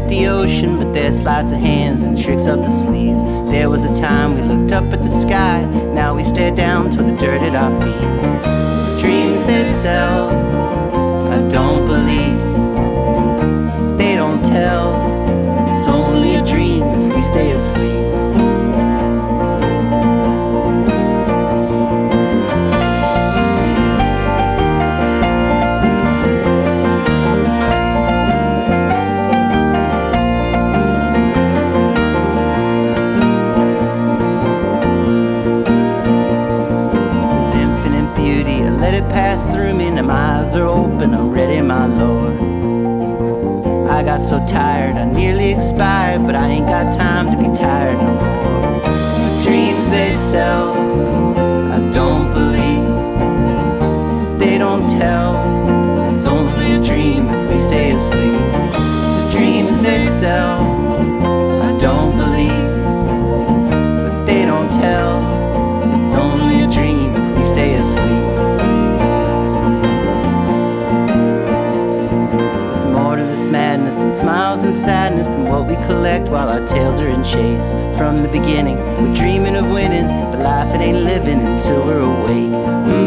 the ocean, but there's sleights of hands and tricks up the sleeves. There was a time we looked up at the sky, now we stare down toward the dirt at our feet. Dreams they sell, I don't believe. They don't tell, it's only a dream if we stay asleep. Pass through me, now my eyes are open, I'm ready, my Lord. I got so tired, I nearly expired, but I ain't got time to be tired no more. The dreams they sell, I don't believe. They don't tell, it's only a dream if we stay asleep. The dreams they sell, I don't believe. But they don't tell, it's only a dream if we stay asleep. Madness and smiles and sadness and what we collect while our tails are in chase. From the beginning, we're dreaming of winning, but life it ain't living until we're awake.